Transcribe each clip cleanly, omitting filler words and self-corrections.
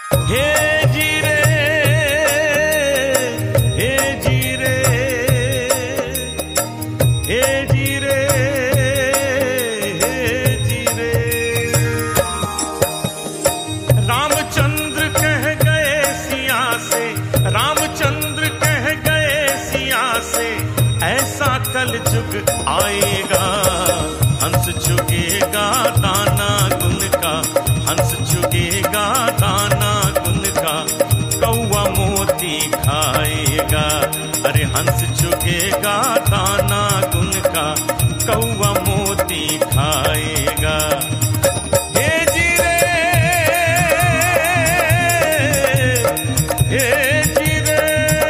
हे जी रे, हे जी रे, हे जी रे, हे जी रे। रामचंद्र कह गए सिया से, रामचंद्र कह गए सिया से, ऐसा कल युग आएगा, हंस चुगेगा दाना गुन का, हंस चुगेगा दाना गुन का, कौवा मोती खाएगा। अरे हंस चुगेगा दाना गुन का, कौवा मोती खाएगा। हे जी रे, हे जी रे।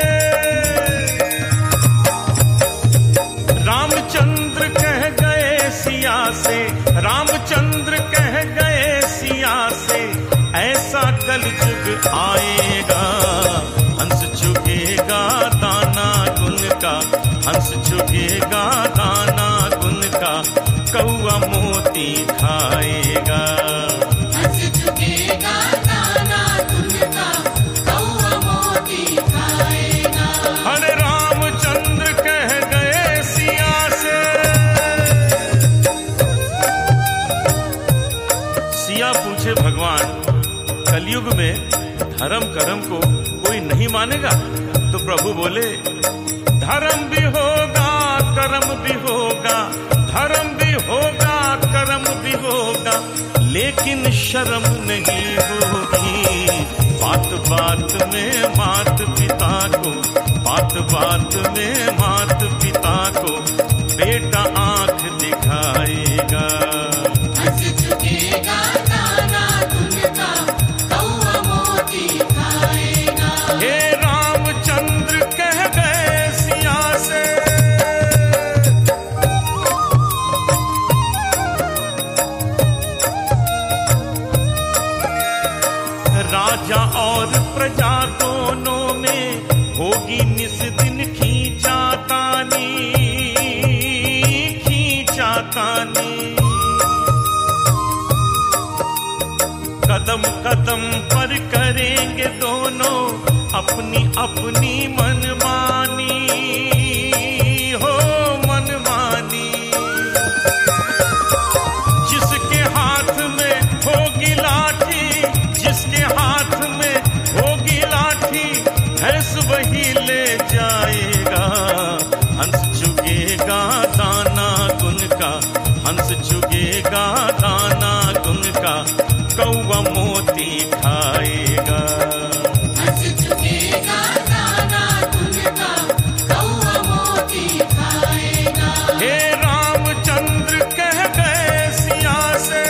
रामचंद्र कह गए सिया से, रामचंद्र कह गए सिया से, ऐसा कल युग आएगा, हंस चुगेगा दाना गुन का, हंस चुगेगा दाना गुन का, कौवा मोती खाएगा। हंस चुगेगा दाना गुन का, कौवा मोती खाएगा। अरे रामचंद्र कह गए सिया से। सिया पूछे भगवान, कलयुग में धर्म कर्म को कोई नहीं मानेगा? तो प्रभु बोले, धर्म भी होगा कर्म भी होगा, धर्म भी होगा कर्म भी होगा, लेकिन शर्म नहीं होगी। बात बात में मात पिता को, बात बात में मात पिता को, बेटा आंख दिखाएगा। हंस चुगेगा दाना गुन का, कौवा मोती खाएगा। हे रामचंद्र कह गए सिया से। राजा और प्रजा दोनों में होगी निस दिन खींचातानी, खींचातानी। कदम कदम पर करेंगे दोनों अपनी अपनी मनमानी, हो मनमानी। जिसके हाथ में होगी लाठी, जिसके हाथ में होगी लाठी, भैंस वही ले जाएगा। हंस चुगेगा दाना गुन का, हंस चुगेगा दाना गुन का, कौवा मोती खाएगा। हंस चुगेगा दाना गुन का, कौवा मोती खाएगा। हे रामचंद्र कह गए सिया से।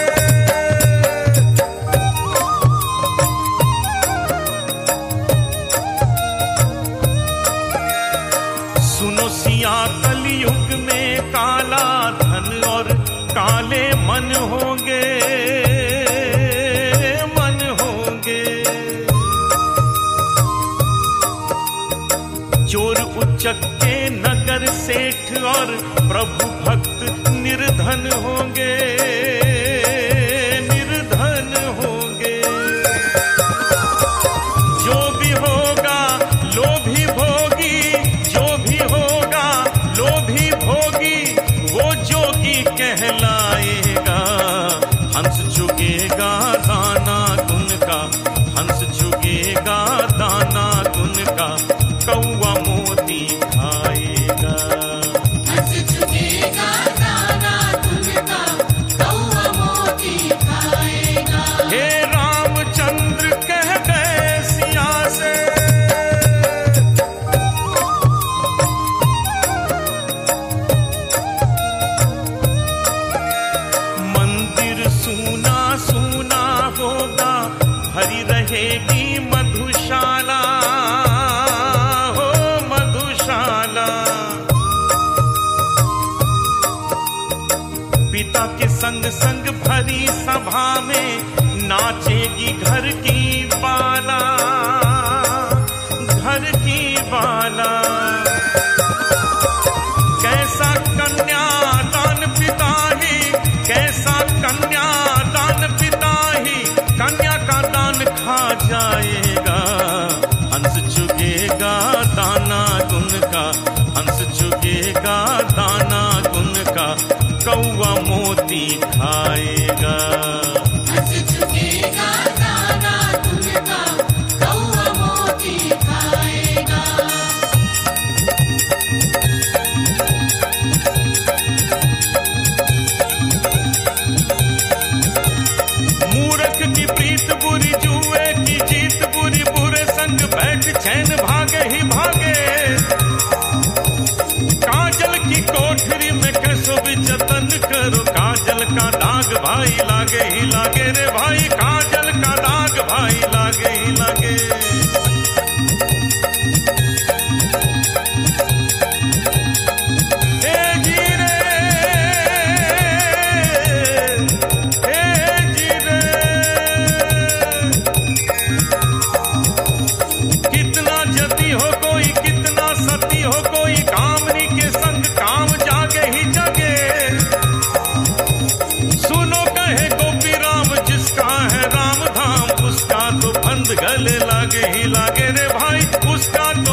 सुनो सिया, कलयुग में काला धन और काले मन होंगे, मन होंगे। चोर उच्चके नगर सेठ और प्रभु भक्त निर्धन होंगे, निर्धन होंगे। जो भी होगा लोभी भोगी, जो भी होगा लोभी भोगी, वो जोगी कहलाएगा। हंस चुगेगा दाना गुन का, हंस चुगेगा दाना गुन का, कौवा मोती खाएगा। हंस चुगेगा दाना गुन का, कौवा मोती खाएगा। हे रामचंद्र कह गए सिया से। मंदिर सूना सूना होगा, भरी रहेगी मधुशाला, हो मधुशाला। पिता के संग संग भरी सभा में नाचेगी घर की बाला, घर की बाला। कैसा कन्यादान पिता ही, कैसा कन्यादान पिता ही, कन्या का दान खा जाए। नहीं लागे रे भाई उसका